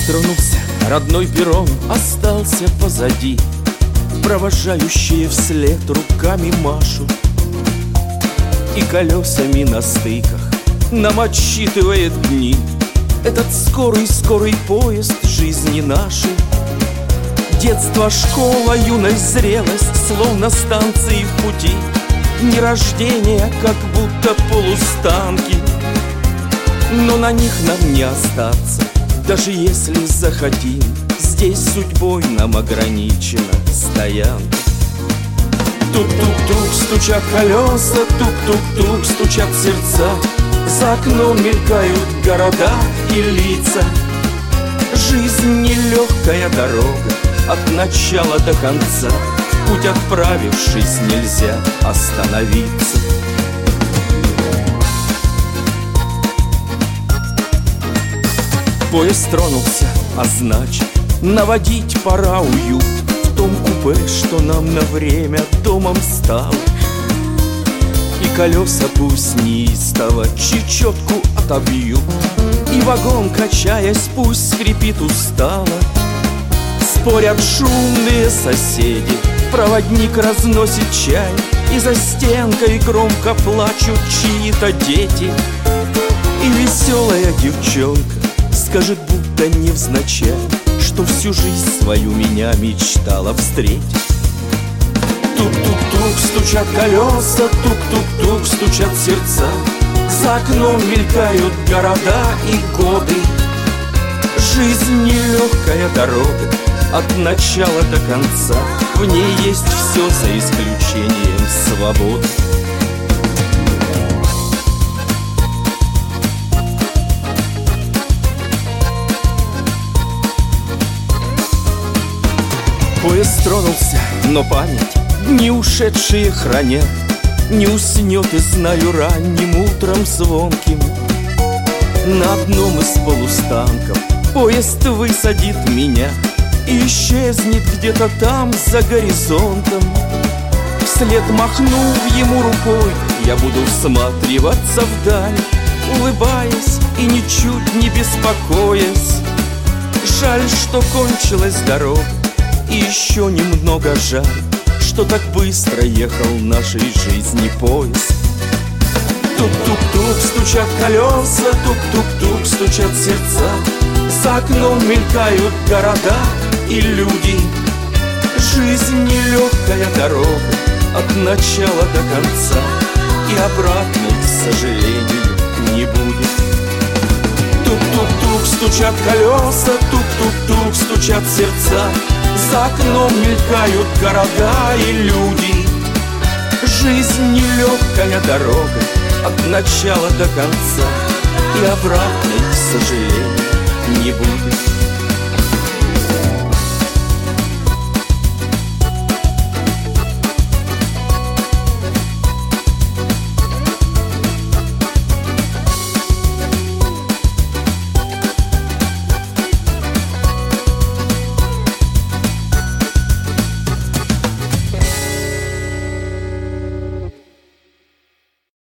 тронулся родной перрон, остался позади. Провожающие вслед руками машут, и колесами на стыках нам отсчитывает дни этот скорый поезд жизни нашей. Детство, школа, юность, зрелость, словно станции в пути. Дни рождения, как будто полустанки, но на них нам не остаться, даже если захотим. Здесь судьбой нам ограничена стоянка. Тук-тук-тук стучат колеса, тук-тук-тук стучат сердца. За окном мелькают города и лица. Жизнь нелегкая дорога от начала до конца. В путь отправившись, нельзя остановиться. Поезд тронулся, а значит, наводить пора уют в том купе, что нам на время домом стало. И колеса пусть неистово чечетку отобьют, и вагон, качаясь, пусть скрипит устало. Спорят шумные соседи, проводник разносит чай, и за стенкой громко плачут чьи-то дети. И веселая девчонка скажет, будто невзначай, что всю жизнь свою меня мечтала встретить. Тук-тук-тук стучат колеса, тук-тук-тук стучат сердца. За окном мелькают города и годы. Жизнь нелегкая дорога от начала до конца. В ней есть все за исключением свободы. Поезд тронулся, но память дни ушедшие хранят. Не уснет, и знаю, ранним утром звонким на одном из полустанков поезд высадит меня и исчезнет где-то там за горизонтом. Вслед махнув ему рукой, я буду всматриваться вдаль, улыбаясь и ничуть не беспокоясь. Жаль, что кончилась дорога, и еще немного жаль, что так быстро ехал нашей жизни поезд. Тук-тук-тук стучат колеса, тук-тук-тук стучат сердца. За окном мелькают города и люди. Жизнь нелегкая дорога от начала до конца, и обратной, к сожалению, не будет. Тук-тук-тук стучат колеса, тук-тук-тук стучат сердца. За окном мелькают города и люди. Жизнь нелегкая дорога от начала до конца, и обратной, к сожалению, не будет.